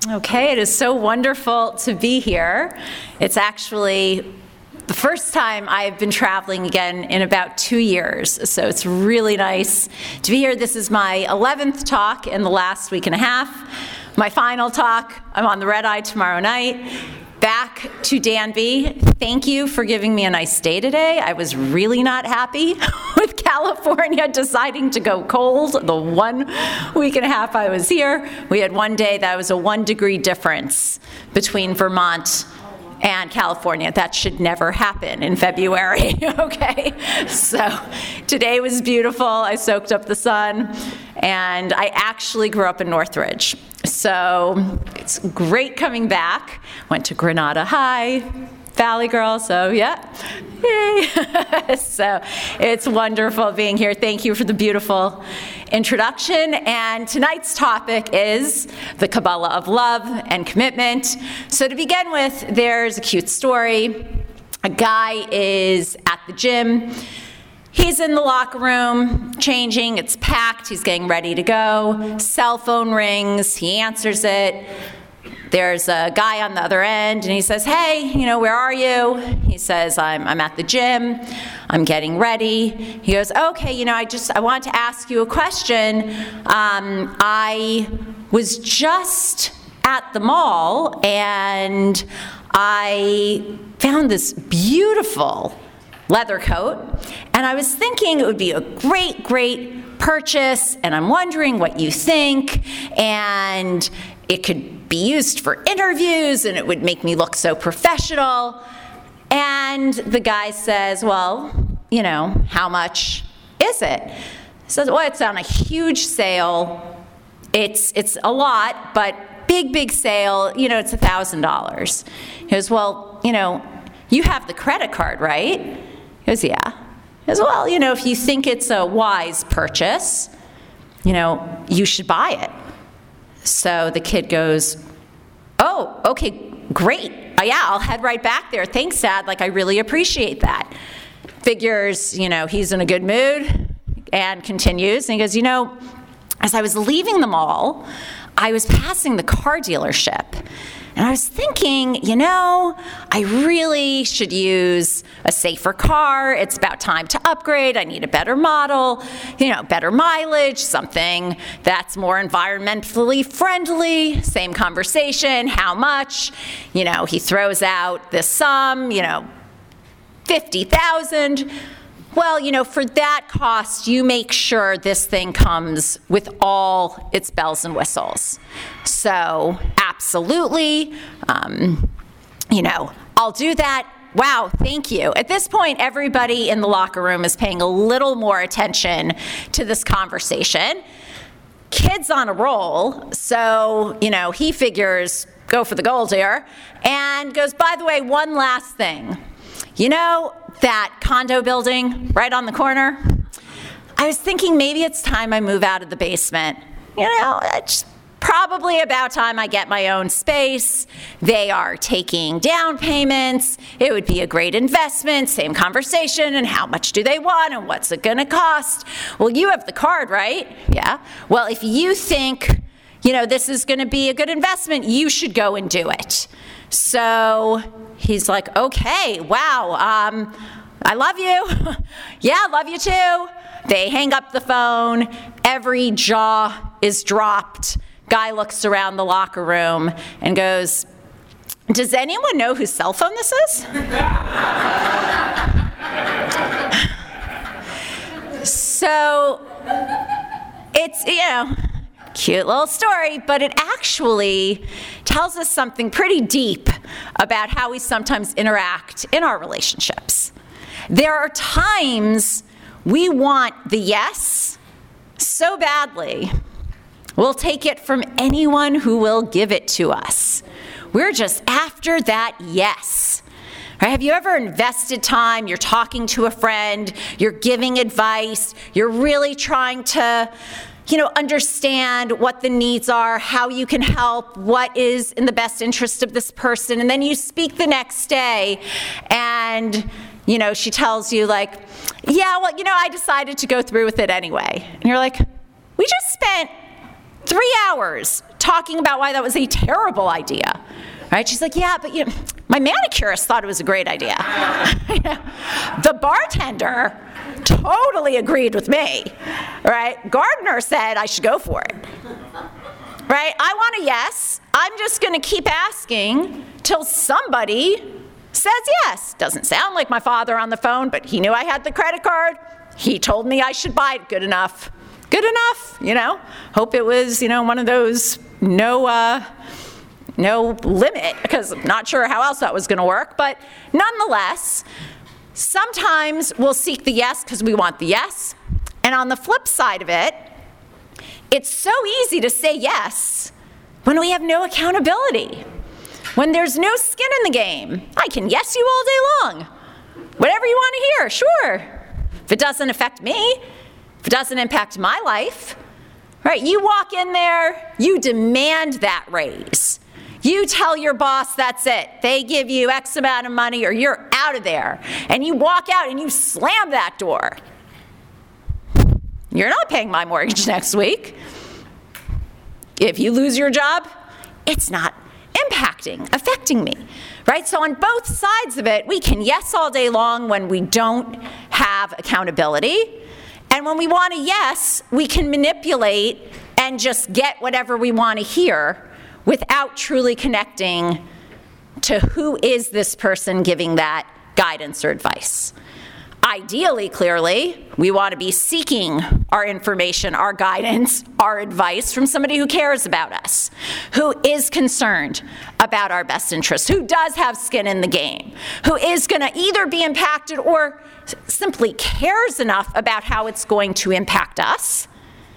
Okay, it is so wonderful to be here. It's actually the first time I've been traveling again in about 2 years, so it's really nice to be here. This is my 11th talk in the last week and a half. My final talk, I'm on the red eye tomorrow night. Back to Danby. Thank you for giving me a nice day today. I was really not happy with California deciding to go cold the 1 week and a half I was here. We had one day that was a 1 degree difference between Vermont and California. That should never happen in February, okay? So today was beautiful. I soaked up the sun, and I actually grew up in Northridge. So it's great coming back. Went to Granada High, Valley Girl, so yeah, yay. So it's wonderful being here. Thank you for the beautiful introduction. And tonight's topic is the Kabbalah of love and commitment. So to begin with, there's a cute story. A guy is at the gym. He's in the locker room, changing, it's packed, he's getting ready to go. Cell phone rings, he answers it. There's a guy on the other end, and he says, hey, where are you? He says, I'm at the gym, I'm getting ready. He goes, okay, I wanted to ask you a question. I was just at the mall, and I found this beautiful leather coat, and I was thinking it would be a great purchase, and I'm wondering what you think, and it could be used for interviews, and it would make me look so professional. And the guy says, well, how much is it? He says, well, it's on a huge sale. It's a lot, but big sale, it's $1,000. He goes, well, you have the credit card, right? He goes, yeah. He goes, well, if you think it's a wise purchase, you should buy it. So the kid goes, oh, okay, great. Yeah, I'll head right back there. Thanks, Dad. I really appreciate that. Figures, he's in a good mood and continues. And he goes, as I was leaving the mall, I was passing the car dealership. And I was thinking, I really should use a safer car. It's about time to upgrade. I need a better model, better mileage, something that's more environmentally friendly. Same conversation, how much? He throws out this sum, $50,000. Well, for that cost, you make sure this thing comes with all its bells and whistles. So, absolutely, I'll do that. Wow, thank you. At this point, everybody in the locker room is paying a little more attention to this conversation. Kid's on a roll, so, he figures, go for the gold here, and goes, by the way, one last thing. That condo building right on the corner? I was thinking maybe it's time I move out of the basement. It's probably about time I get my own space. They are taking down payments. It would be a great investment. Same conversation. And how much do they want? And what's it going to cost? Well, you have the card, right? Yeah. Well, if you think, this is going to be a good investment, you should go and do it. So he's like, okay, wow, I love you. Yeah, love you too. They hang up the phone. Every jaw is dropped. Guy looks around the locker room and goes, does anyone know whose cell phone this is? So it's, cute little story, but it actually tells us something pretty deep about how we sometimes interact in our relationships. There are times we want the yes so badly, we'll take it from anyone who will give it to us. We're just after that yes. Right? Have you ever invested time, you're talking to a friend, you're giving advice, you're really trying to understand what the needs are, how you can help, what is in the best interest of this person, and then you speak the next day, and, she tells you, yeah, well, I decided to go through with it anyway. And you're like, we just spent 3 hours talking about why that was a terrible idea, right? She's like, yeah, but my manicurist thought it was a great idea. The bartender totally agreed with me, right? Gardner said I should go for it, right? I want a yes. I'm just going to keep asking till somebody says yes. Doesn't sound like my father on the phone, but he knew I had the credit card. He told me I should buy it. Good enough. Good enough, Hope it was, one of those no limit, because I'm not sure how else that was going to work. But nonetheless, sometimes we'll seek the yes because we want the yes. And on the flip side of it, it's so easy to say yes when we have no accountability, when there's no skin in the game. I can yes you all day long. Whatever you want to hear, sure. If it doesn't affect me, if it doesn't impact my life, right? You walk in there, you demand that raise. You tell your boss that's it. They give you X amount of money or you're out of there. And you walk out and you slam that door. You're not paying my mortgage next week. If you lose your job, it's not affecting me, right? So on both sides of it, we can yes all day long when we don't have accountability. And when we want a yes, we can manipulate and just get whatever we want to hear without truly connecting to who is this person giving that guidance or advice. Ideally, clearly, we want to be seeking our information, our guidance, our advice from somebody who cares about us, who is concerned about our best interests, who does have skin in the game, who is going to either be impacted or simply cares enough about how it's going to impact us.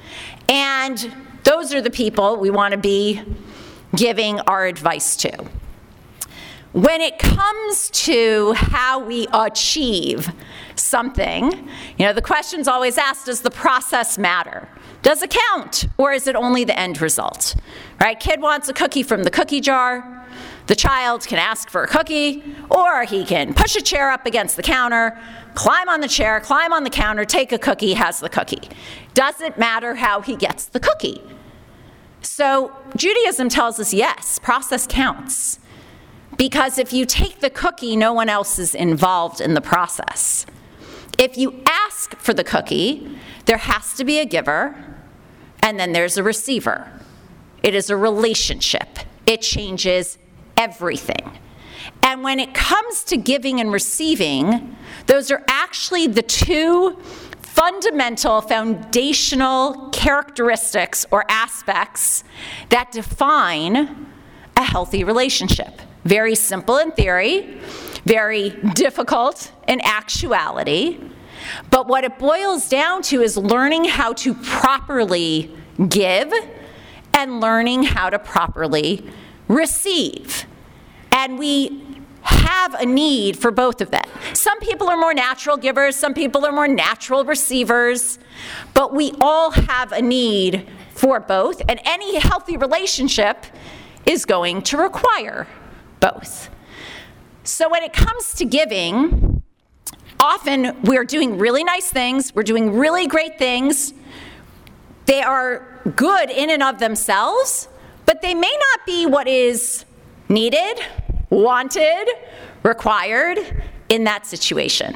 And those are the people we want to be giving our advice to. When it comes to how we achieve something, the question's always asked, does the process matter? Does it count, or is it only the end result? Right? Kid wants a cookie from the cookie jar. The child can ask for a cookie, or he can push a chair up against the counter, climb on the chair, climb on the counter, take a cookie, has the cookie. Doesn't matter how he gets the cookie. So Judaism tells us, yes, process counts. Because if you take the cookie, no one else is involved in the process. If you ask for the cookie, there has to be a giver, and then there's a receiver. It is a relationship. It changes everything. And when it comes to giving and receiving, those are actually the two fundamental, foundational characteristics or aspects that define a healthy relationship. Very simple in theory, very difficult in actuality. But what it boils down to is learning how to properly give and learning how to properly receive. And we have a need for both of them. Some people are more natural givers, some people are more natural receivers, but we all have a need for both, and any healthy relationship is going to require both. So when it comes to giving, often we're doing really nice things, we're doing really great things. They are good in and of themselves, but they may not be what is needed, wanted, required in that situation.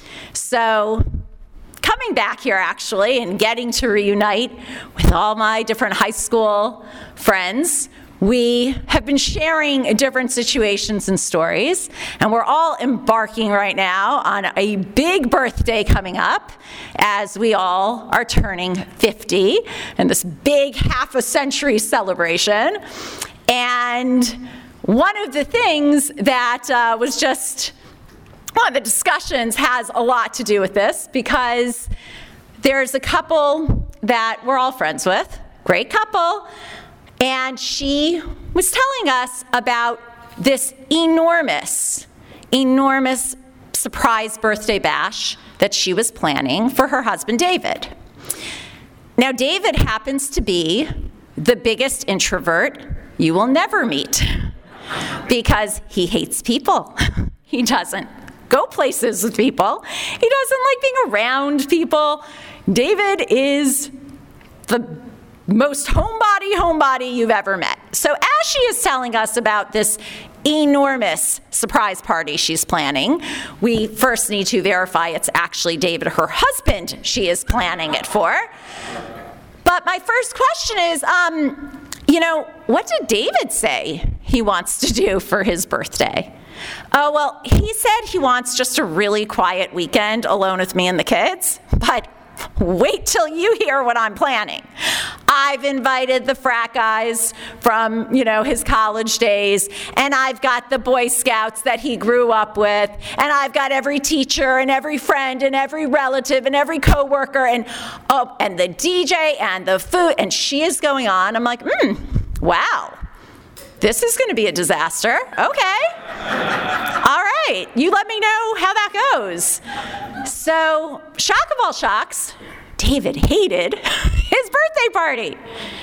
So coming back here actually and getting to reunite with all my different high school friends, we have been sharing different situations and stories, and we're all embarking right now on a big birthday coming up as we all are turning 50 and this big half a century celebration. And one of the things that was just one of the discussions has a lot to do with this, because there's a couple that we're all friends with, great couple, and she was telling us about this enormous surprise birthday bash that she was planning for her husband, David. Now, David happens to be the biggest introvert you will never meet because he hates people. He doesn't go places with people. He doesn't like being around people. David is the most homebody you've ever met. So as she is telling us about this enormous surprise party she's planning, we first need to verify it's actually David, her husband, she is planning it for. But my first question is, what did David say he wants to do for his birthday? Oh, well, he said he wants just a really quiet weekend alone with me and the kids, but wait till you hear what I'm planning. I've invited the frat guys from, his college days, and I've got the Boy Scouts that he grew up with, and I've got every teacher and every friend and every relative and every coworker, and the DJ and the food, and she is going on. I'm like, wow. This is going to be a disaster. Okay. All right. You let me know how that goes. So, shock of all shocks, David hated his birthday party.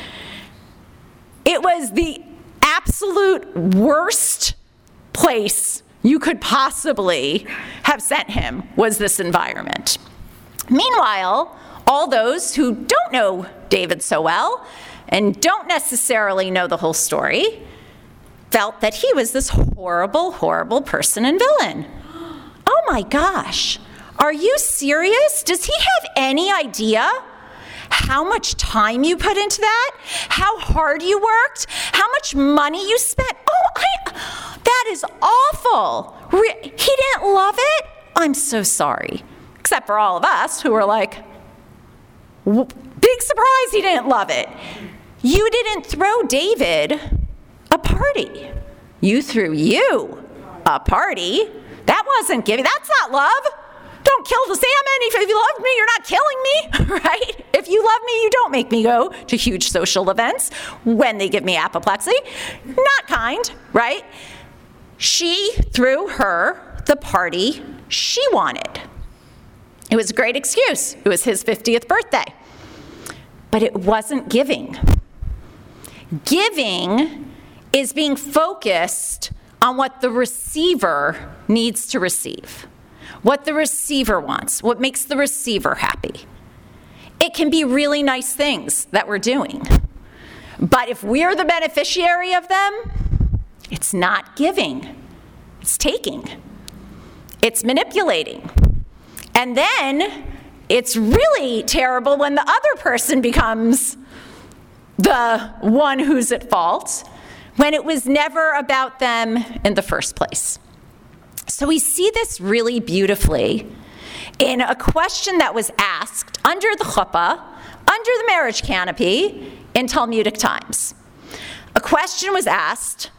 It was the absolute worst place you could possibly have sent him, was this environment. Meanwhile, all those who don't know David so well and don't necessarily know the whole story felt that he was this horrible, horrible person and villain. Oh my gosh, are you serious? Does he have any idea how much time you put into that? How hard you worked? How much money you spent? That is awful. He didn't love it? I'm so sorry. Except for all of us who were like, big surprise he didn't love it. You didn't throw David a party. You threw you a party. That wasn't giving. That's not love. Don't kill the salmon. If you love me, you're not killing me, right? If you love me, you don't make me go to huge social events when they give me apoplexy. Not kind, right? She threw her the party she wanted. It was a great excuse. It was his 50th birthday. But it wasn't giving. Giving is being focused on what the receiver needs to receive, what the receiver wants, what makes the receiver happy. It can be really nice things that we're doing, but if we're the beneficiary of them, it's not giving, it's taking, it's manipulating. And then it's really terrible when the other person becomes the one who's at fault, when it was never about them in the first place. So we see this really beautifully in a question that was asked under the chuppah, under the marriage canopy, in Talmudic times. A question was asked,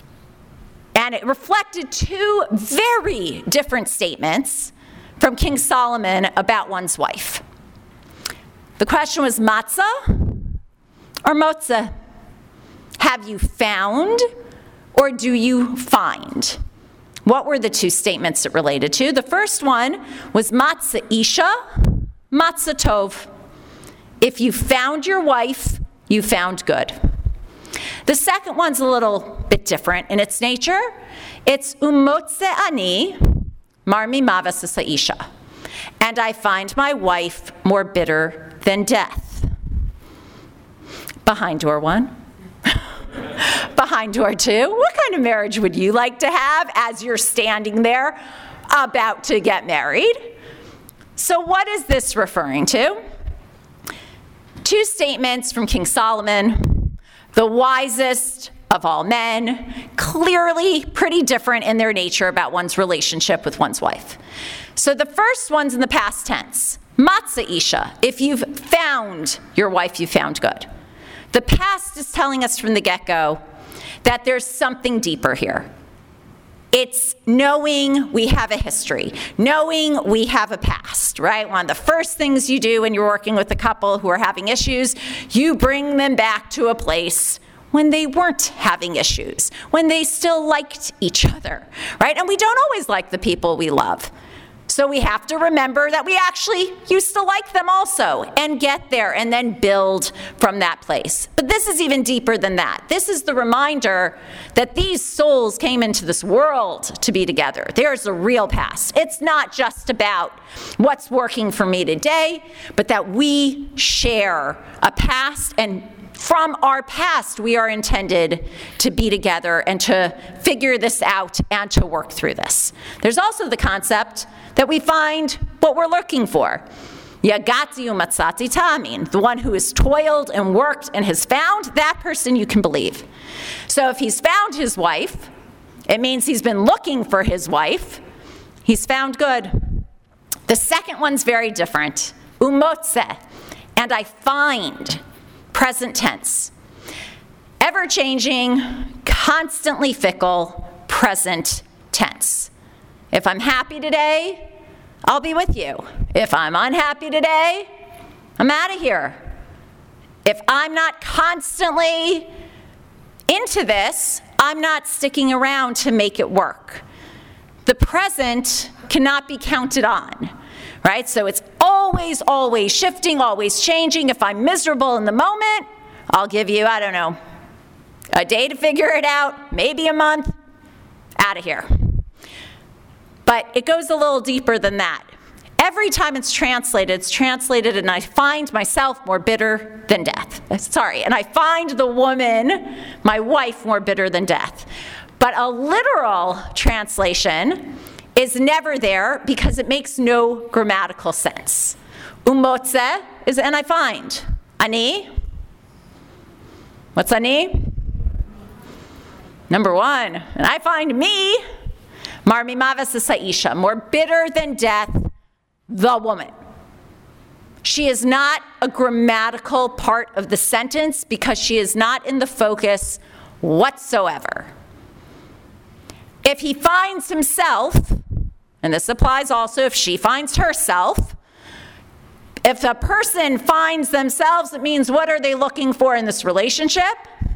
and it reflected two very different statements from King Solomon about one's wife. The question was matzah or motzah? Have you found or do you find? What were the two statements it related to? The first one was matzah isha, matzah tov. If you found your wife, you found good. The second one's a little bit different in its nature. It's umotze ani marmi mavas isha. And I find my wife more bitter than death. Behind door one. Behind door two. What kind of marriage would you like to have as you're standing there about to get married? So what is this referring to? Two statements from King Solomon, the wisest of all men, clearly pretty different in their nature about one's relationship with one's wife. So the first one's in the past tense, matzah isha. If you've found your wife, you found good. The past is telling us from the get-go that there's something deeper here. It's knowing we have a history, knowing we have a past, right? One of the first things you do when you're working with a couple who are having issues, you bring them back to a place when they weren't having issues, when they still liked each other, right? And we don't always like the people we love, So we have to remember that we actually used to like them also, and get there and then build from that place. But this is even deeper than that. This is the reminder that these souls came into this world to be together. There's a real past. It's not just about what's working for me today, but that we share a past, and from our past, we are intended to be together and to figure this out and to work through this. There's also the concept that we find what we're looking for. Yagati umatzati tamin, the one who has toiled and worked and has found, that person you can believe. So if he's found his wife, it means he's been looking for his wife. He's found good. The second one's very different. Umotze, and I find. Present tense. Ever-changing, constantly fickle, present tense. If I'm happy today, I'll be with you. If I'm unhappy today, I'm out of here. If I'm not constantly into this, I'm not sticking around to make it work. The present cannot be counted on. Right? So it's always shifting, always changing. If I'm miserable in the moment, I'll give you, I don't know, a day to figure it out, maybe a month, out of here. But it goes a little deeper than that. Every time it's translated, and I find myself more bitter than death. And I find the woman, my wife, more bitter than death. But a literal translation is never there because it makes no grammatical sense. Umotze is and I find. Ani? What's ani? Number one. And I find me, mar mimavas saisha, more bitter than death, the woman. She is not a grammatical part of the sentence because she is not in the focus whatsoever. If he finds himself, and this applies also if she finds herself, if a person finds themselves, it means what are they looking for in this relationship?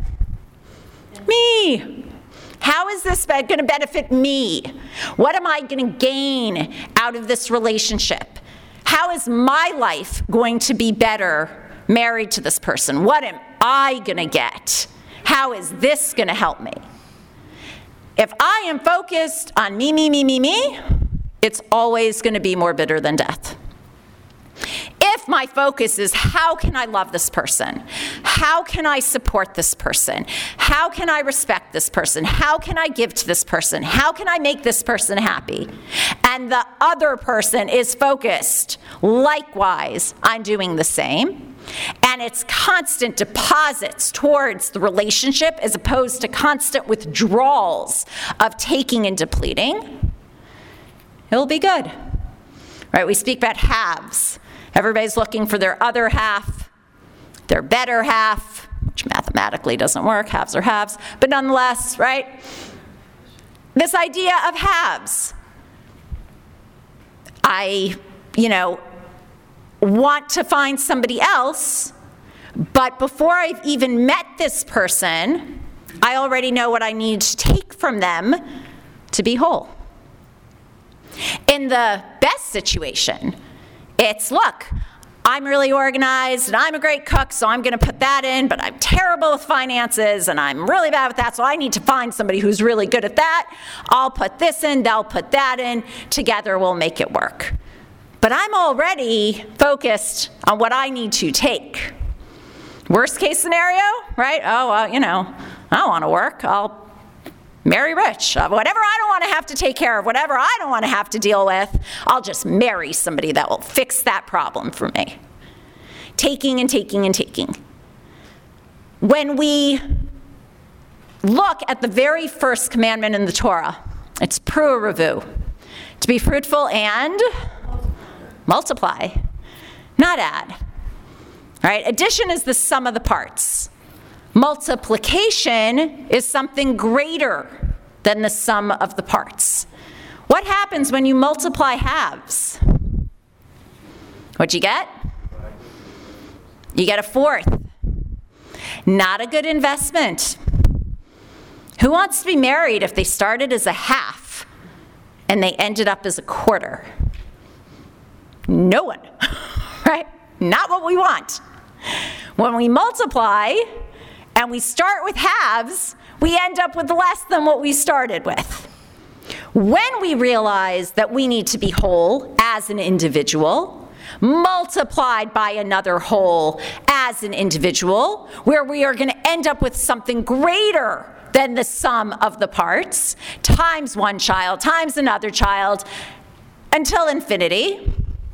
Me. How is this going to benefit me? What am I going to gain out of this relationship? How is my life going to be better married to this person? What am I going to get? How is this going to help me? If I am focused on me, it's always going to be more bitter than death. If my focus is how can I love this person? How can I support this person? How can I respect this person? How can I give to this person? How can I make this person happy? And the other person is focused likewise on doing the same. And it's constant deposits towards the relationship as opposed to constant withdrawals of taking and depleting. It'll be good. Right? We speak about halves. Everybody's looking for their other half, their better half, which mathematically doesn't work. Halves are halves. But nonetheless, right? This idea of halves. I, want to find somebody else, but before I've even met this person, I already know what I need to take from them to be whole. In the best situation, it's, look, I'm really organized and I'm a great cook, so I'm going to put that in, but I'm terrible with finances and I'm really bad with that, so I need to find somebody who's really good at that. I'll put this in, they'll put that in. Together we'll make it work. But I'm already focused on what I need to take. Worst case scenario, right? I don't want to work. I'll marry rich. Whatever I don't want to have to take care of, whatever I don't want to have to deal with, I'll just marry somebody that will fix that problem for me. Taking and taking and taking. When we look at the very first commandment in the Torah, it's pru'ah, to be fruitful and multiply, not add. All right? Addition is the sum of the parts. Multiplication is something greater than the sum of the parts. What happens when you multiply halves? What'd you get? You get a fourth. Not a good investment. Who wants to be married if they started as a half and they ended up as a quarter? No one, right? Not what we want. When we multiply and we start with halves, we end up with less than what we started with. When we realize that we need to be whole as an individual, multiplied by another whole as an individual, where we are going to end up with something greater than the sum of the parts, times one child, times another child, until infinity,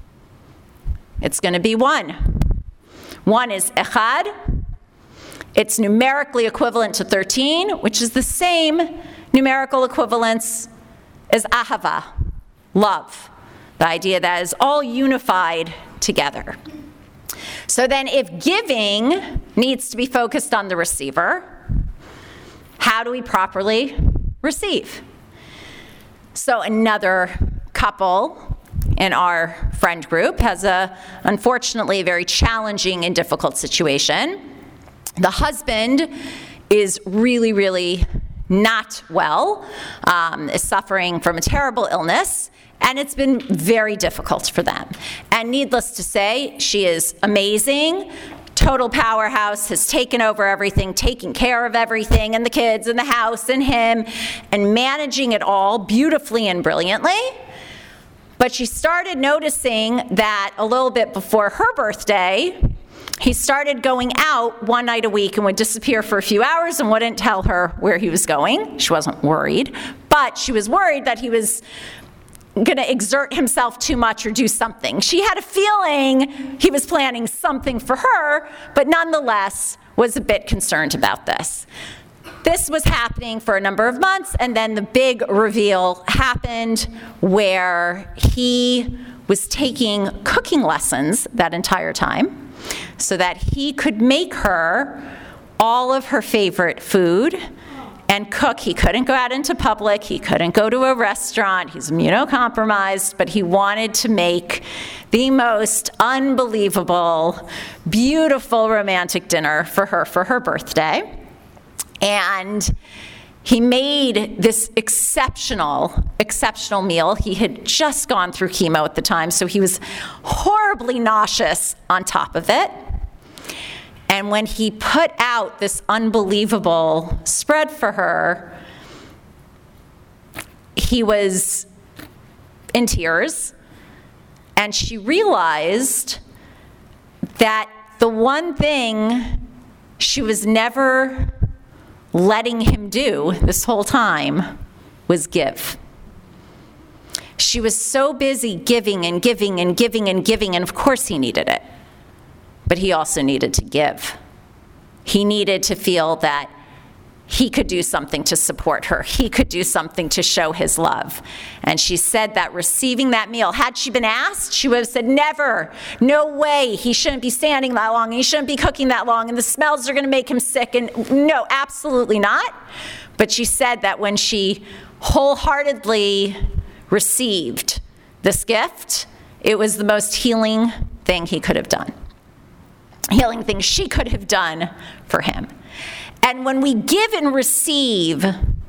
it's going to be one. One is echad. It's numerically equivalent to 13, which is the same numerical equivalence as ahava, love. The idea that is all unified together. So then if giving needs to be focused on the receiver, how do we properly receive? So another couple in our friend group has unfortunately, a very challenging and difficult situation. The husband is really, really not well, is suffering from a terrible illness, and it's been very difficult for them. And needless to say, she is amazing, total powerhouse, has taken over everything, taking care of everything, and the kids, and the house, and him, and managing it all beautifully and brilliantly. But she started noticing that a little bit before her birthday, he started going out one night a week and would disappear for a few hours and wouldn't tell her where he was going. She wasn't worried, but she was worried that he was going to exert himself too much or do something. She had a feeling he was planning something for her, but nonetheless was a bit concerned about this. This was happening for a number of months, and then the big reveal happened where he was taking cooking lessons that entire time so that he could make her all of her favorite food and cook. He couldn't go out into public. He couldn't go to a restaurant. He's immunocompromised, but he wanted to make the most unbelievable, beautiful romantic dinner for her birthday. And he made this exceptional meal. He had just gone through chemo at the time, so he was horribly nauseous on top of it. And when he put out this unbelievable spread for her, he was in tears. And she realized that the one thing she was never letting him do this whole time was give. She was so busy giving and giving and giving and giving, and of course he needed it. But he also needed to give. He needed to feel that he could do something to support her. He could do something to show his love. And she said that receiving that meal, had she been asked, she would have said, never, no way, he shouldn't be standing that long, and he shouldn't be cooking that long, and the smells are going to make him sick, and no, absolutely not. But she said that when she wholeheartedly received this gift, it was the most healing thing he could have done. Healing thing she could have done for him. And when we give and receive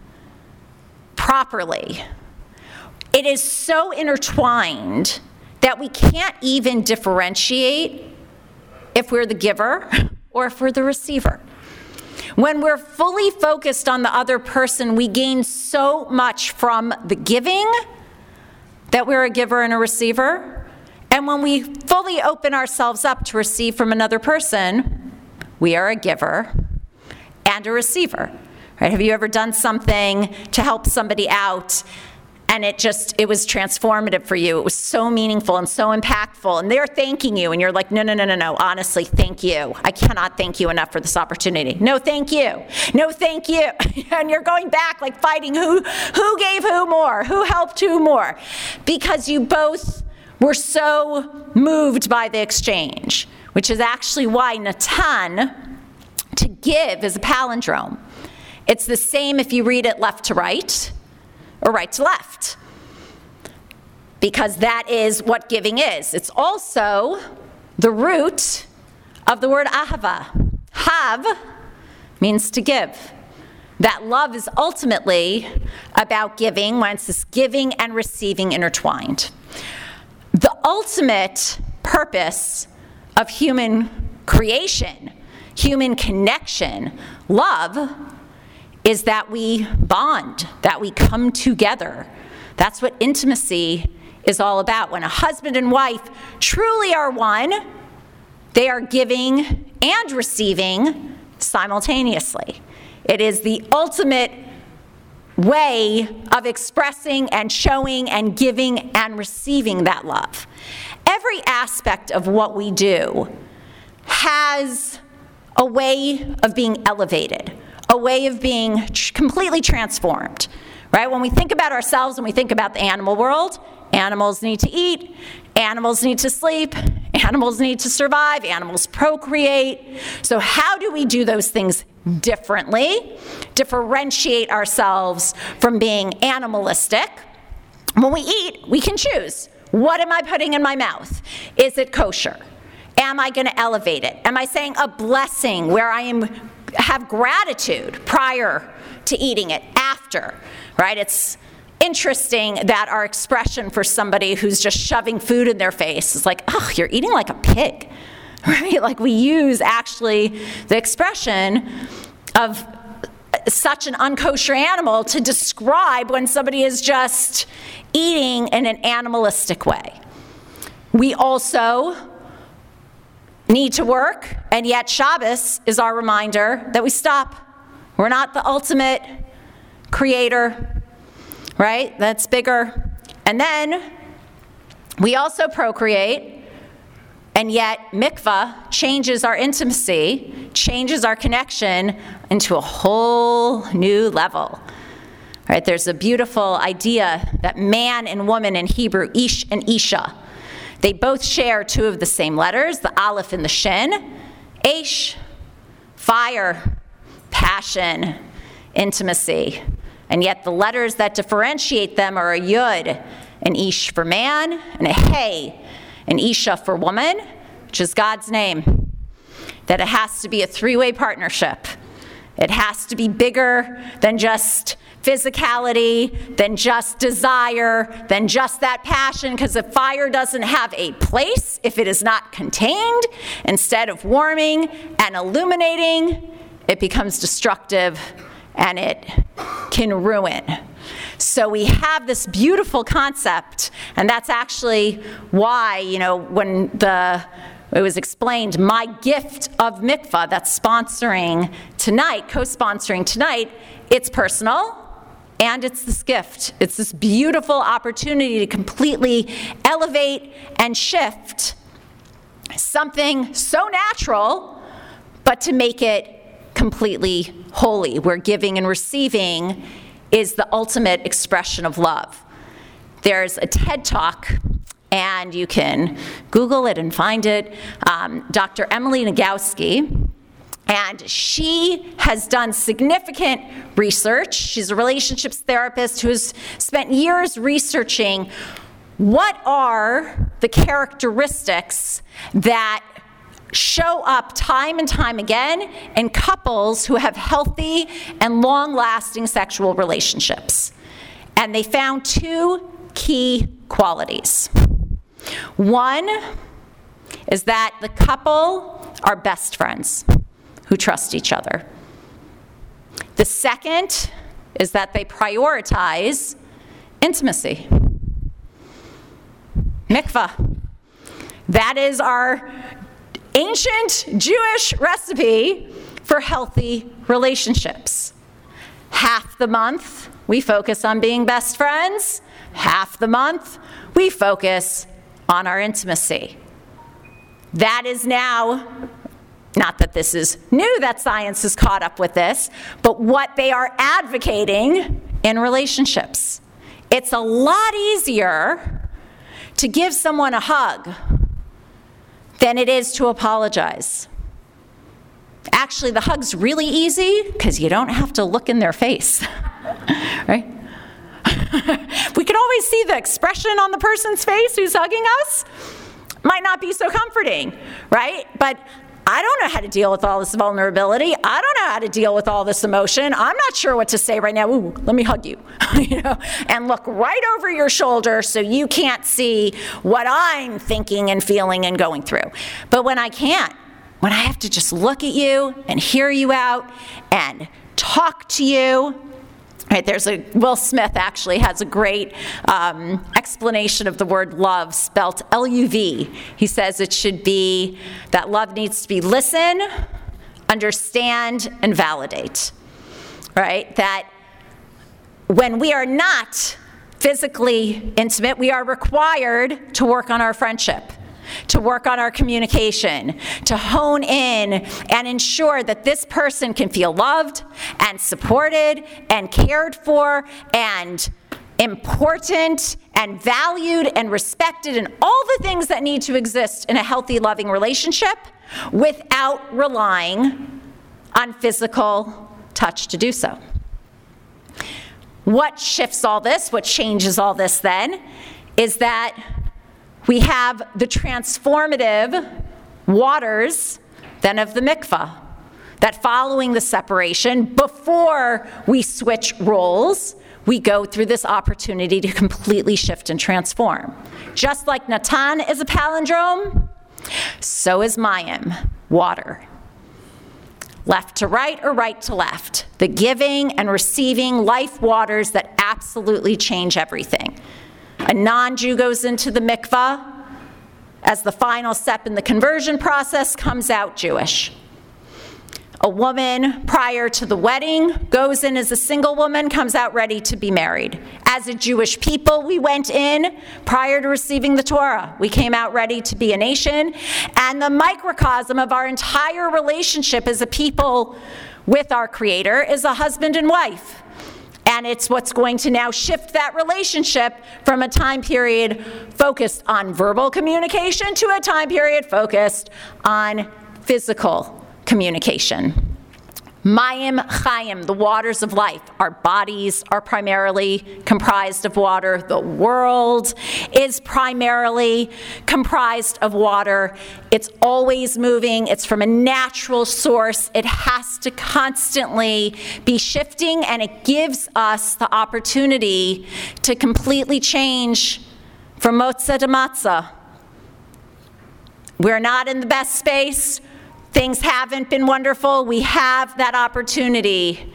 properly, it is so intertwined that we can't even differentiate if we're the giver or if we're the receiver. When we're fully focused on the other person, we gain so much from the giving that we're a giver and a receiver. And when we fully open ourselves up to receive from another person, we are a giver and a receiver, right? Have you ever done something to help somebody out and it was transformative for you? It was so meaningful and so impactful, and they're thanking you, and you're like, no, honestly, thank you. I cannot thank you enough for this opportunity. No, thank you. No, thank you. And you're going back like fighting who gave who more, who helped who more, because you both were so moved by the exchange, which is actually why Natan, to give, is a palindrome. It's the same if you read it left to right or right to left, because that is what giving is. It's also the root of the word ahava. Hav means to give. That love is ultimately about giving, when it's this giving and receiving intertwined. The ultimate purpose of human creation, human connection, love, is that we bond, that we come together. That's what intimacy is all about. When a husband and wife truly are one, they are giving and receiving simultaneously. It is the ultimate way of expressing and showing and giving and receiving that love. Every aspect of what we do has a way of being elevated, a way of being completely transformed, right? When we think about ourselves and we think about the animal world, animals need to eat, animals need to sleep, animals need to survive, animals procreate. So how do we do those things differently, differentiate ourselves from being animalistic? When we eat, we can choose. What am I putting in my mouth? Is it kosher? Am I going to elevate it? Am I saying a blessing where I have gratitude prior to eating it, after, right? It's interesting that our expression for somebody who's just shoving food in their face is like, oh, you're eating like a pig, right? Like we use actually the expression of such an unkosher animal to describe when somebody is just eating in an animalistic way. We also need to work, and yet Shabbos is our reminder that we stop. We're not the ultimate creator, right? That's bigger. And then we also procreate, and yet mikvah changes our intimacy, changes our connection into a whole new level. Right? There's a beautiful idea that man and woman in Hebrew, ish and isha, they both share two of the same letters, the aleph and the shin. Aish, fire, passion, intimacy. And yet the letters that differentiate them are a yud, an ish for man, and a hey, an isha for woman, which is God's name. That it has to be a three-way partnership. It has to be bigger than just physicality, than just desire, than just that passion, because if fire doesn't have a place, if it is not contained, instead of warming and illuminating, it becomes destructive and it can ruin. So we have this beautiful concept, and that's actually why, when it was explained, my gift of mikvah that's sponsoring tonight, co-sponsoring tonight, it's personal, and it's this gift. It's this beautiful opportunity to completely elevate and shift something so natural, but to make it completely holy, where giving and receiving is the ultimate expression of love. There's a TED Talk, and you can Google it and find it, Dr. Emily Nagoski, and she has done significant research. She's a relationships therapist who has spent years researching what are the characteristics that show up time and time again in couples who have healthy and long-lasting sexual relationships. And they found two key qualities. One is that the couple are best friends who trust each other. The second is that they prioritize intimacy. Mikvah. That is our ancient Jewish recipe for healthy relationships. Half the month, we focus on being best friends. Half the month, we focus on our intimacy. That is now, not that this is new that science has caught up with this, but what they are advocating in relationships. It's a lot easier to give someone a hug than it is to apologize. Actually, the hug's really easy because you don't have to look in their face, right? We can always see the expression on the person's face who's hugging us. Might not be so comforting, right? But I don't know how to deal with all this vulnerability. I don't know how to deal with all this emotion. I'm not sure what to say right now. Ooh, let me hug you, and look right over your shoulder so you can't see what I'm thinking and feeling and going through. But when I can't, when I have to just look at you and hear you out and talk to you, right, Will Smith actually has a great explanation of the word love, spelt L-U-V. He says it should be that love needs to be listen, understand, and validate, right? That when we are not physically intimate, we are required to work on our friendship, to work on our communication, to hone in and ensure that this person can feel loved and supported and cared for and important and valued and respected and all the things that need to exist in a healthy, loving relationship without relying on physical touch to do so. What shifts all this, what changes all this then, is that we have the transformative waters then of the mikvah, that following the separation, before we switch roles, we go through this opportunity to completely shift and transform. Just like Natan is a palindrome, so is Mayim, water. Left to right or right to left, the giving and receiving life waters that absolutely change everything. A non-Jew goes into the mikvah as the final step in the conversion process, comes out Jewish. A woman prior to the wedding goes in as a single woman, comes out ready to be married. As a Jewish people, we went in prior to receiving the Torah. We came out ready to be a nation. And the microcosm of our entire relationship as a people with our Creator is a husband and wife. And it's what's going to now shift that relationship from a time period focused on verbal communication to a time period focused on physical communication. Mayim Chayim, the waters of life. Our bodies are primarily comprised of water. The world is primarily comprised of water. It's always moving. It's from a natural source. It has to constantly be shifting, and it gives us the opportunity to completely change from motzah to matzah. We're not in the best space. Things haven't been wonderful. We have that opportunity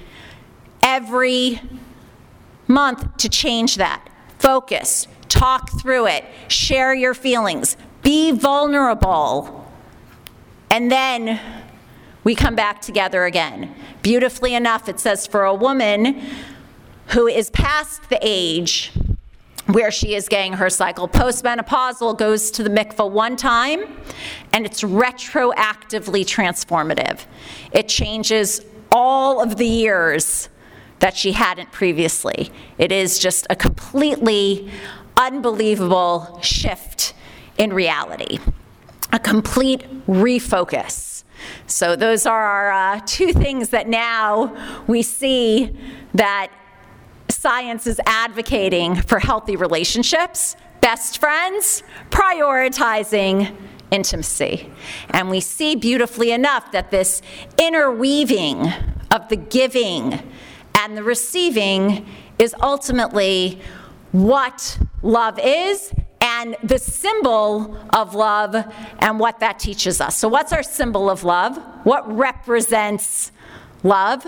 every month to change that. Focus, talk through it, share your feelings, be vulnerable, and then we come back together again. Beautifully enough, it says for a woman who is past the age where she is getting her cycle postmenopausal, goes to the mikvah one time, and it's retroactively transformative. It changes all of the years that she hadn't previously. It is just a completely unbelievable shift in reality, a complete refocus. So those are our two things that now we see that science is advocating for healthy relationships, best friends, prioritizing intimacy. And we see beautifully enough that this interweaving of the giving and the receiving is ultimately what love is and the symbol of love and what that teaches us. So what's our symbol of love? What represents love?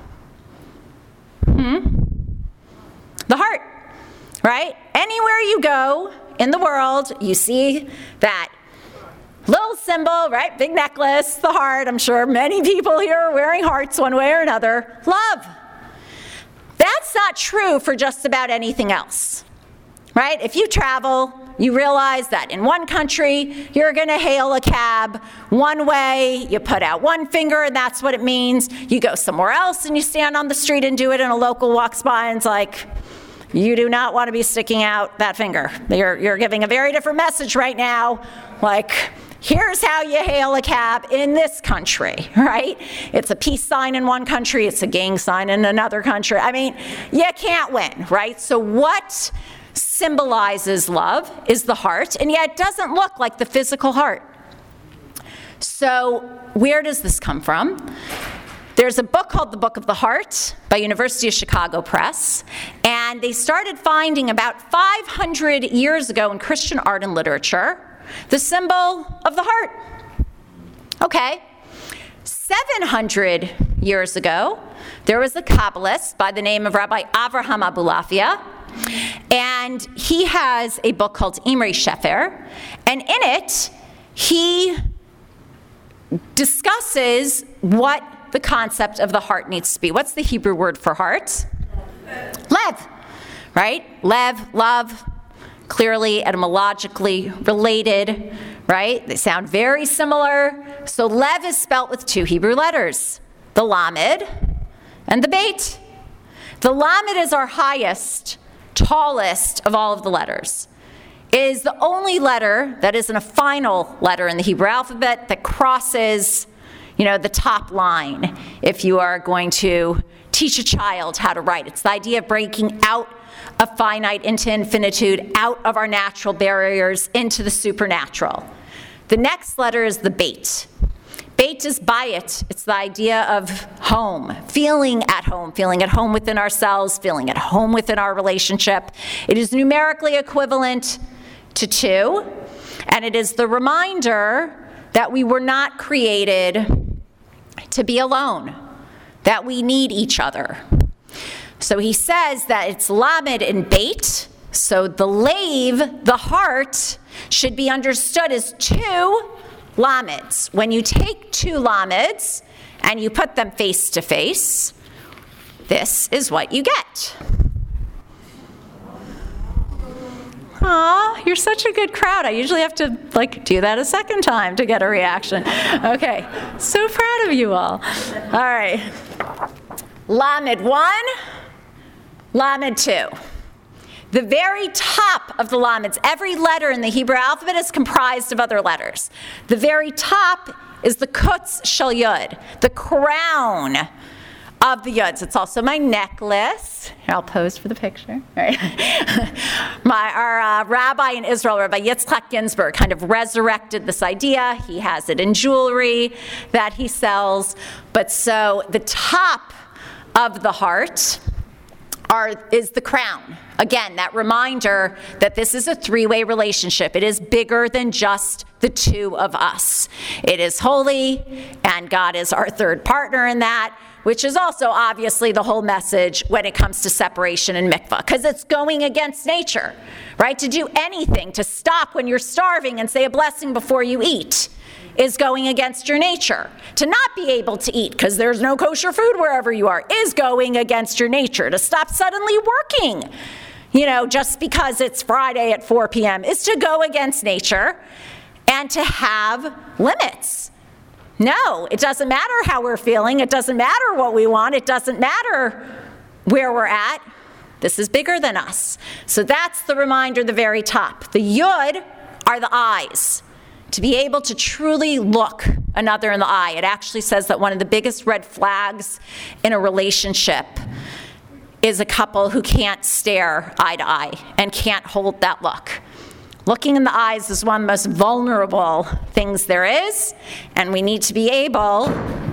The heart, right? Anywhere you go in the world, you see that little symbol, right? Big necklace, the heart. I'm sure many people here are wearing hearts one way or another. Love. That's not true for just about anything else, right? If you travel, you realize that in one country, you're going to hail a cab one way, you put out one finger, and that's what it means. You go somewhere else, and you stand on the street and do it, and a local walks by and it's like, you do not want to be sticking out that finger. You're giving a very different message right now. Like, here's how you hail a cab in this country, right? It's a peace sign in one country, it's a gang sign in another country. I mean, you can't win, right? So what symbolizes love is the heart, and yet it doesn't look like the physical heart. So where does this come from? There's a book called The Book of the Heart by University of Chicago Press, and they started finding about 500 years ago in Christian art and literature the symbol of the heart. Okay. 700 years ago, there was a Kabbalist by the name of Rabbi Avraham Abulafia, and he has a book called Imre Shefer, and in it, he discusses what the concept of the heart needs to be. What's the Hebrew word for heart? Lev, right? Lev, love, clearly etymologically related, right? They sound very similar. So Lev is spelt with two Hebrew letters, the Lamed and the Beit. The Lamed is our highest, tallest of all of the letters. It is the only letter that isn't a final letter in the Hebrew alphabet that crosses, the top line if you are going to teach a child how to write. It's the idea of breaking out of finite into infinitude, out of our natural barriers into the supernatural. The next letter is the Beit. Beit is bayit. It's the idea of home, feeling at home within ourselves, feeling at home within our relationship. It is numerically equivalent to 2, and it is the reminder that we were not created to be alone, that we need each other. So he says that it's Lamed and Beit, so the Lev, the heart, should be understood as 2 Lameds. When you take 2 Lameds and you put them face to face, this is what you get. Aw, you're such a good crowd. I usually have to do that a second time to get a reaction. Okay, so proud of you all. All right. Lamed 1, Lamed 2. The very top of the Lameds, every letter in the Hebrew alphabet is comprised of other letters. The very top is the Kutz Shel Yud, the crown of the Yuds. It's also my necklace. Here, I'll pose for the picture. All right. Our rabbi in Israel, Rabbi Yitzchak Ginsburg, kind of resurrected this idea. He has it in jewelry that he sells. But so the top of the heart is the crown. Again, that reminder that this is a 3-way relationship. It is bigger than just the 2 of us. It is holy, and God is our third partner in that, which is also obviously the whole message when it comes to separation and mikvah, because it's going against nature, right? To do anything, to stop when you're starving and say a blessing before you eat, is going against your nature. To not be able to eat because there's no kosher food wherever you are is going against your nature. To stop suddenly working, just because it's Friday at 4 p.m. is to go against nature and to have limits. No, it doesn't matter how we're feeling. It doesn't matter what we want. It doesn't matter where we're at. This is bigger than us. So that's the reminder, the very top. The Yud are the eyes. To be able to truly look another in the eye. It actually says that one of the biggest red flags in a relationship is a couple who can't stare eye to eye and can't hold that look. Looking in the eyes is one of the most vulnerable things there is, and we need to be able...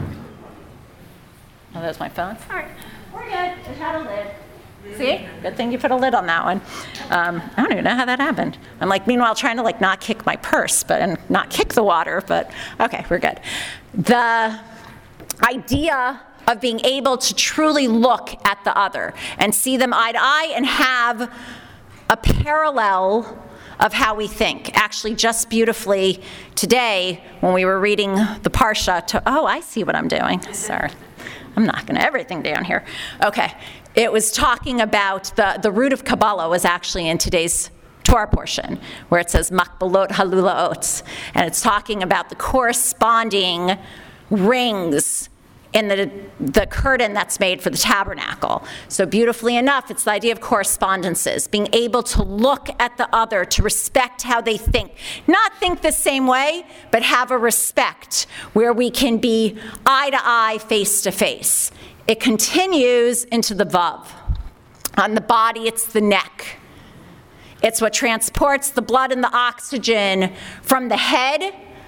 Oh, there's my phone. All right, we're good. It had a lid. See? Good thing you put a lid on that one. I don't even know how that happened. I'm meanwhile trying to not kick my purse, and not kick the water, but okay, we're good. The idea of being able to truly look at the other and see them eye to eye and have a parallel of how we think. Actually, just beautifully today, when we were reading the Parsha, I see what I'm doing. Sorry. I'm knocking everything down here. Okay. It was talking about the root of Kabbalah was actually in today's Torah portion, where it says Makbalot Halulaot. And it's talking about the corresponding rings in the curtain that's made for the tabernacle. So beautifully enough, it's the idea of correspondences, being able to look at the other, to respect how they think. Not think the same way, but have a respect where we can be eye to eye, face to face. It continues into the Vav. On the body, it's the neck. It's what transports the blood and the oxygen from the head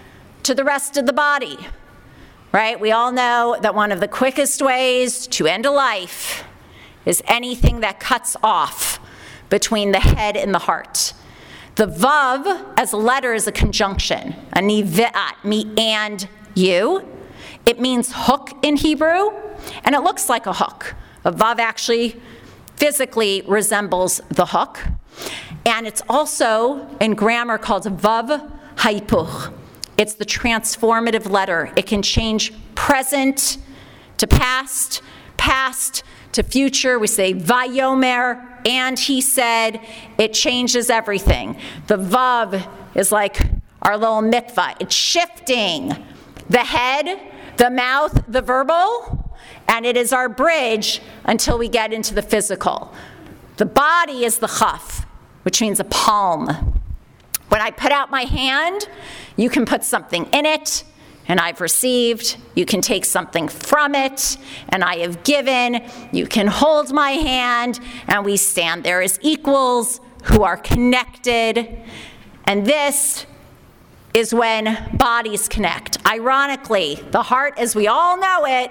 to the rest of the body, right? We all know that one of the quickest ways to end a life is anything that cuts off between the head and the heart. The vav as a letter is a conjunction, ani ve'at, me and you. It means hook in Hebrew, and it looks like a hook. A vav actually physically resembles the hook. And it's also in grammar called vav haipuch. It's the transformative letter. It can change present to past, past to future. We say vayomer, and he said. It changes everything. The vav is like our little mikvah. It's shifting the head, the mouth, the verbal, and it is our bridge until we get into the physical. The body is the chaf, which means a palm. When I put out my hand, you can put something in it, and I've received. You can take something from it, and I have given. You can hold my hand, and we stand there as equals who are connected. And this is when bodies connect. Ironically, the heart, as we all know it,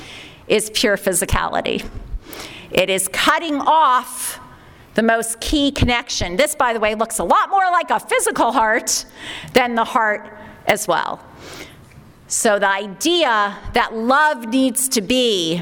is pure physicality. It is cutting off the most key connection. This, by the way, looks a lot more like a physical heart than the heart as well. So the idea that love needs to be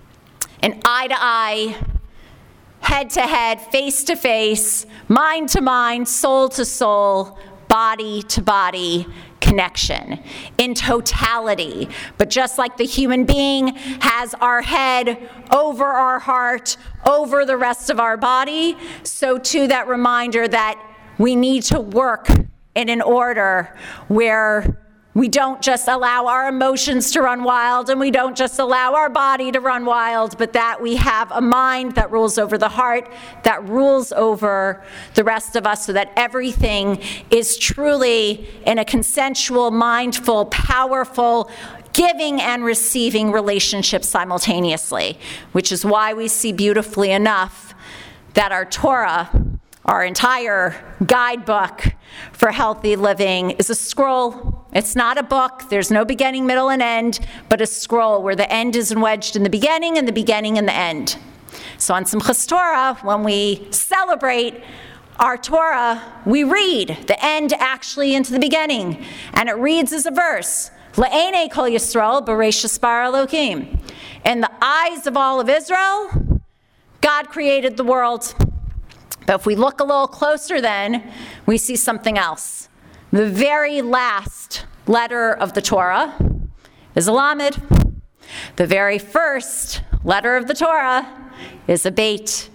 an eye-to-eye, head-to-head, face-to-face, mind-to-mind, soul-to-soul, body-to-body connection in totality. But just like the human being has our head over our heart, over the rest of our body, so too that reminder that we need to work in an order where we don't just allow our emotions to run wild and we don't just allow our body to run wild, but that we have a mind that rules over the heart, that rules over the rest of us, so that everything is truly in a consensual, mindful, powerful, giving and receiving relationship simultaneously, which is why we see beautifully enough that our Torah, our entire guidebook for healthy living, is a scroll. It's not a book. There's no beginning, middle, and end, but a scroll where the end is wedged in the beginning and the end. So on Simchas Torah, when we celebrate our Torah, we read the end actually into the beginning, and it reads as a verse, Le'enei kol Yisrael b'reishis bara Elokim. In the eyes of all of Israel, God created the world. But if we look a little closer then, we see something else. The very last letter of the Torah is a lamed. The very first letter of the Torah is a beit.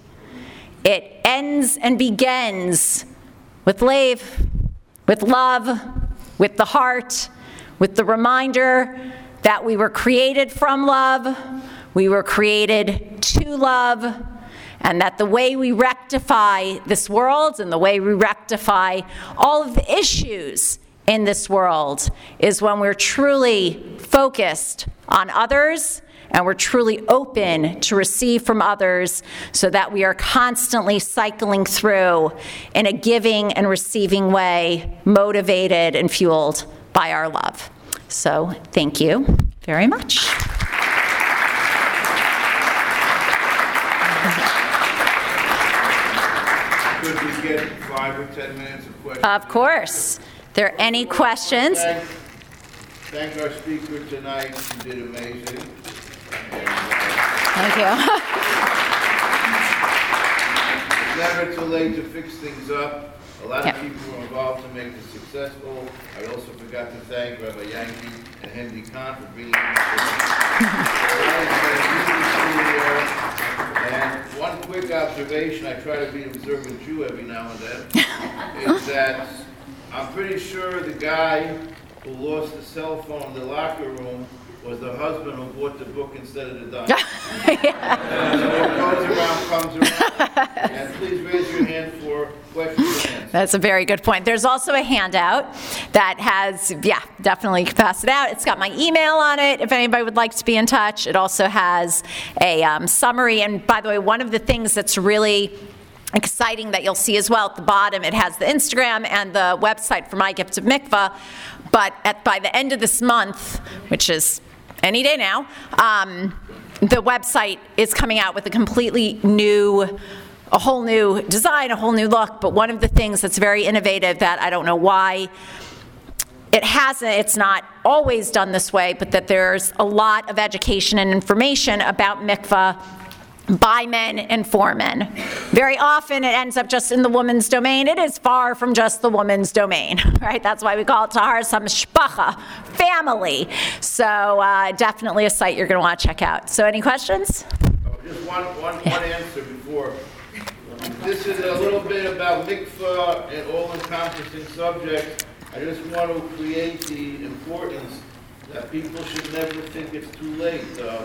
It ends and begins with lev, with love, with the heart, with the reminder that we were created from love, we were created to love, and that the way we rectify this world and the way we rectify all of the issues in this world is when we're truly focused on others and we're truly open to receive from others, so that we are constantly cycling through in a giving and receiving way, motivated and fueled by our love. So thank you very much. Could we get 5 or 10 minutes of questions? Of course. There any questions? Thank our speaker tonight. She did amazing. Thank you. It's never too late to fix things up. A lot of Yeah. people were involved to make this successful. I also forgot to thank Rabbi Yankee and Henry Kahn for being here. And one quick observation, I try to be an observant Jew every now and then, is that I'm pretty sure the guy who lost the cell phone in the locker room was the husband who bought the book instead of the dime. So what goes around comes around. And please raise your hand for questions and answers. That's a very good point. There's also a handout that has, definitely pass it out. It's got my email on it if anybody would like to be in touch. It also has a summary. And by the way, one of the things that's really exciting that you'll see as well at the bottom. It has the Instagram and the website for My Gift of Mikvah. But by the end of this month, which is any day now, the website is coming out with a whole new design, a whole new look. But one of the things that's very innovative that I don't know why it's not always done this way, but that there's a lot of education and information about mikvah by men and for men. Very often it ends up just in the woman's domain. It is far from just the woman's domain, right? That's why we call it Taharas HaMishpacha, family. So definitely a site you're going to want to check out. So any questions? Just one answer before. This is a little bit about mikvah, an all-encompassing subject. I just want to create the importance that people should never think it's too late.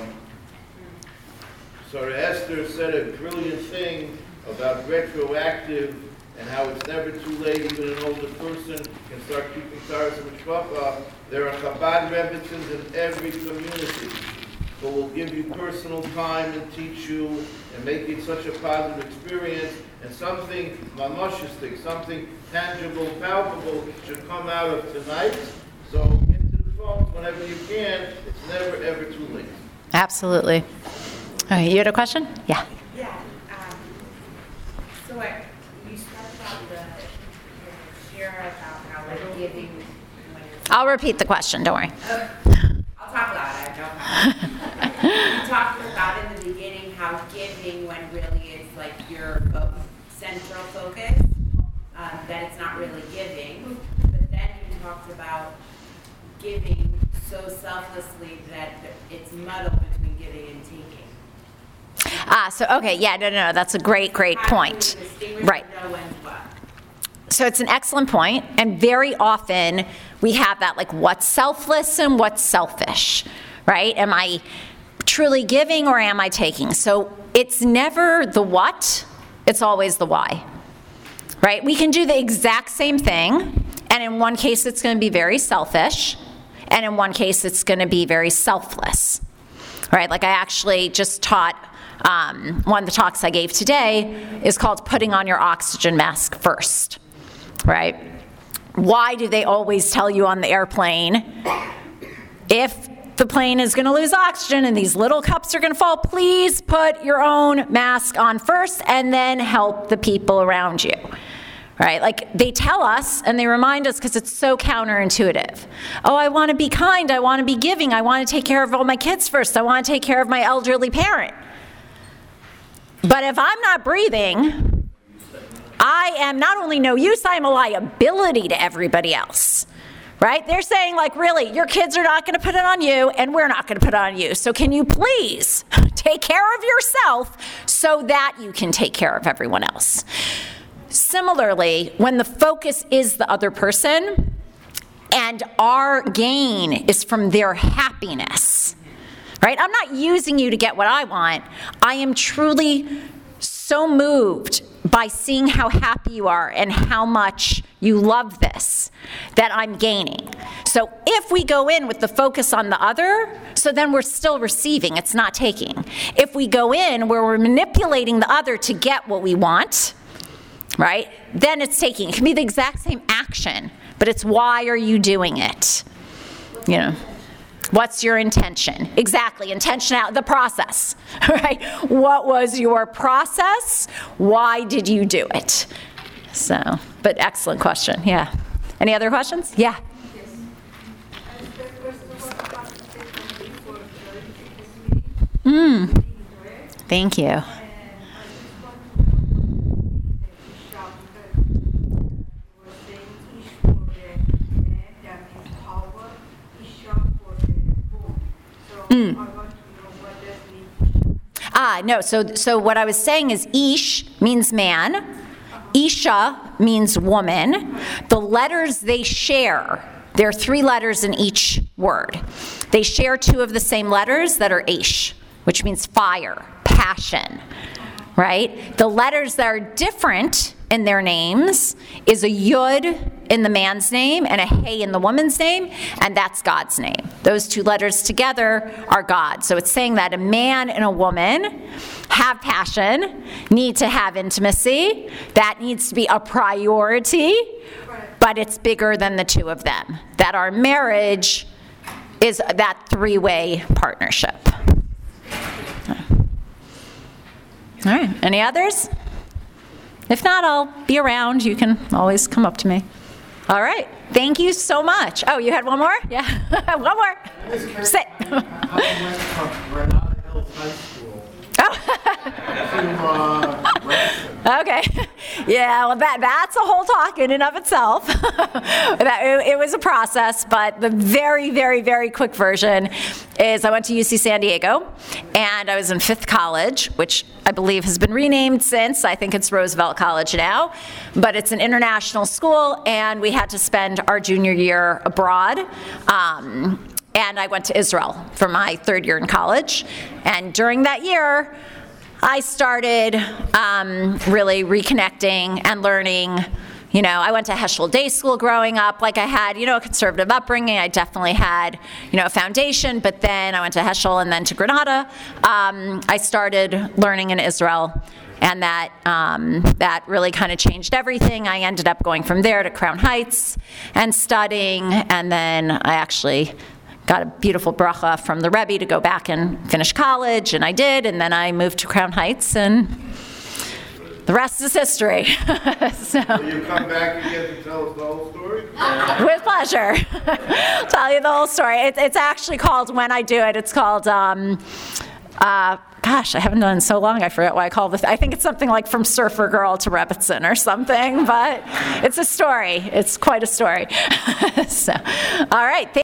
Sarah Esther said a brilliant thing about retroactive and how it's never too late. Even an older person can start keeping Taharas HaMishpacha. There are Chabad Rebbetzins in every community who will give you personal time and teach you and make it such a positive experience. And something mamashistic, something tangible, palpable should come out of tonight. So into the phones whenever you can. It's never, ever too late. Absolutely. You had a question? Yeah. Yeah. So you spoke about the share about how like giving when it's... I'll repeat the question, don't worry. I'll talk loud, I don't know. You talked about in the beginning how giving when really it's like your central focus, that it's not really giving. But then you talked about giving so selflessly that it's muddled between giving and taking. No, that's a great point. Right. So it's an excellent point, and very often we have that, like, what's selfless and what's selfish, right? Am I truly giving or am I taking? So it's never the what, it's always the why, right? We can do the exact same thing, and in one case it's going to be very selfish, and in one case it's going to be very selfless, right? Like I actually just taught, one of the talks I gave today is called Putting on Your Oxygen Mask First, right? Why do they always tell you on the airplane, if the plane is going to lose oxygen and these little cups are going to fall, please put your own mask on first and then help the people around you, right? Like they tell us and they remind us because it's so counterintuitive. Oh, I want to be kind. I want to be giving. I want to take care of all my kids first. I want to take care of my elderly parent. But if I'm not breathing, I am not only no use, I am a liability to everybody else, right? They're saying, like, really, your kids are not going to put it on you, and we're not going to put it on you. So can you please take care of yourself so that you can take care of everyone else? Similarly, when the focus is the other person, and our gain is from their happiness, right? I'm not using you to get what I want. I am truly so moved by seeing how happy you are and how much you love this that I'm gaining. So if we go in with the focus on the other, so then we're still receiving, it's not taking. If we go in where we're manipulating the other to get what we want, right, then it's taking. It can be the exact same action, but it's why are you doing it? You know. What's your intention? Exactly, intentionality, the process, right? What was your process? Why did you do it? So, but excellent question, yeah. Any other questions? Yeah. Thank you. No, so what I was saying is Ish means man, Isha means woman. The letters they share, there are 3 letters in each word. They share 2 of the same letters that are Ish, which means fire, passion, right? The letters that are different in their names is a yud in the man's name and a hey in the woman's name, and that's God's name. Those two letters together are God. So it's saying that a man and a woman have passion, need to have intimacy. That needs to be a priority, but it's bigger than the two of them. That our marriage is that three-way partnership. All right, any others? If not, I'll be around. You can always come up to me. All right, thank you so much. Oh, you had one more? Yeah, one more. Sit. How you went from Granada Hills High School to Ransom? Okay. Yeah, well, that's a whole talk in and of itself. It was a process, but the very, very, very quick version is I went to UC San Diego, and I was in Fifth College, which I believe has been renamed since. I think it's Roosevelt College now. But it's an international school, and we had to spend our junior year abroad. And I went to Israel for my third year in college. And during that year, I started really reconnecting and learning. You know, I went to Heschel Day School growing up. Like I had, a conservative upbringing. I definitely had, a foundation. But then I went to Heschel and then to Granada. I started learning in Israel. And that really kind of changed everything. I ended up going from there to Crown Heights and studying. And then I actually got a beautiful bracha from the Rebbe to go back and finish college, and I did, and then I moved to Crown Heights, and the rest is history. So, Will you come back again to tell us the whole story? with pleasure. I'll tell you the whole story. It's actually called, when I do it, it's called, gosh, I haven't done it in so long, I forget what I call it. I think it's something like From Surfer Girl to Rebbitzin or something, but it's a story. It's quite a story. So, all right.